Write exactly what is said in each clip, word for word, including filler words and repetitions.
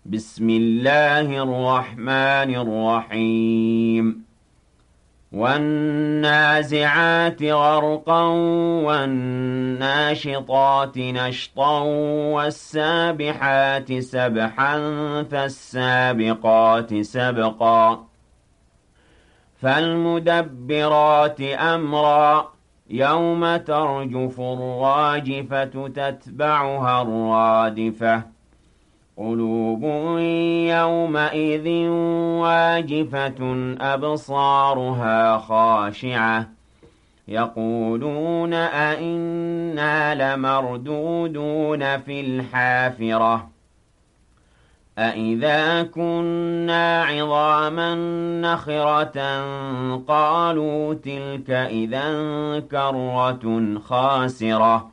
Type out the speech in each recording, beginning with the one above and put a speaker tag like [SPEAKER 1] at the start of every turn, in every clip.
[SPEAKER 1] بسم الله الرحمن الرحيم والنازعات غرقا والناشطات نشطا والسابحات سبحا فالسابقات سبقا فالمدبرات أمرا يوم ترجف الراجفة تتبعها الرادفة قلوب يومئذ واجفة أبصارها خاشعة يقولون أئنا لمردودون في الحافرة أئذا كنا عظاما نخرة قالوا تلك إذا كرة خاسرة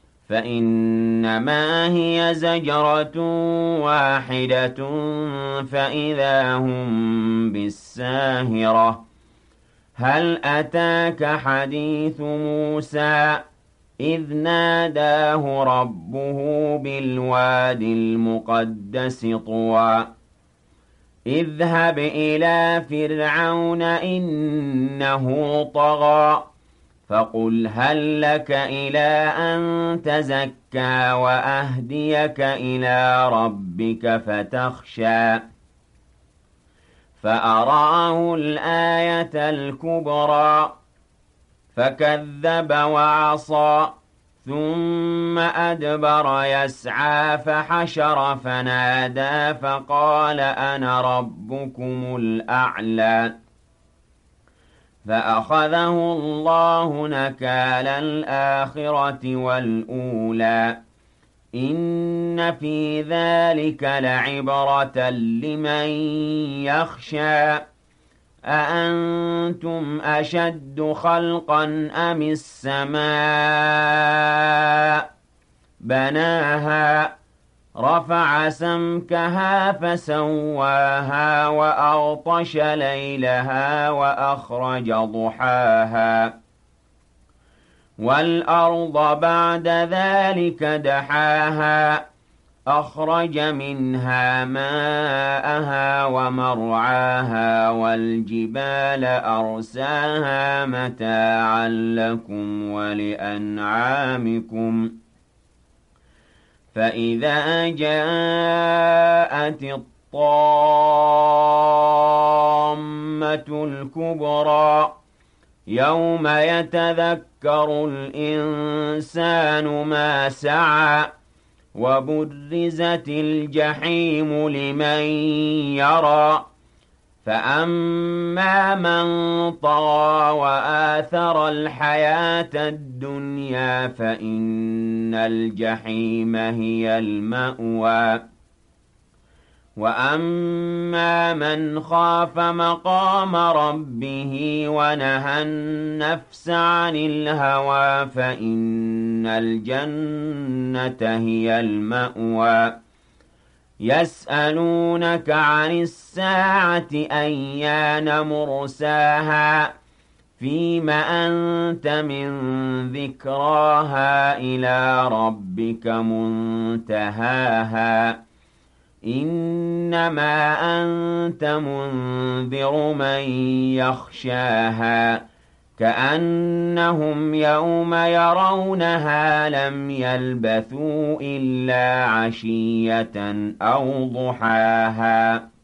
[SPEAKER 1] فإنما هي زجرة واحدة فإذا هم بالساهرة هل أتاك حديث موسى إذ ناداه ربه بالواد المقدس طوى اذهب إلى فرعون إنه طغى فقل هل لك إلى أن تزكى وأهديك إلى ربك فتخشى فأراه الآية الكبرى فكذب وعصى ثم أدبر يسعى فحشر فنادى فقال أنا ربكم الأعلى فأخذه الله نكال الآخرة والأولى إن في ذلك لعبرة لمن يخشى أأنتم أشد خلقا أم السماء بناها رفع سمكها فسواها وأغطش ليلها وأخرج ضحاها والأرض بعد ذلك دحاها أخرج منها ماءها ومرعاها والجبال أرساها متاعا لكم ولأنعامكم فإذا جاءت الطامة الكبرى يوم يتذكر الإنسان ما سعى وبرزت الجحيم لمن يرى فأما من طغى وآثر الحياة الدنيا فإن الجحيم هي المأوى وأما من خاف مقام ربه ونهى النفس عن الهوى فإن الجنة هي المأوى يسألونك عن الساعة أيان مرساها فيم أنت من ذكراها إلى ربك منتهاها إنما أنت منذر من يخشاها كأنهم يوم يرونها لم يلبثوا إلا عشية أو ضحاها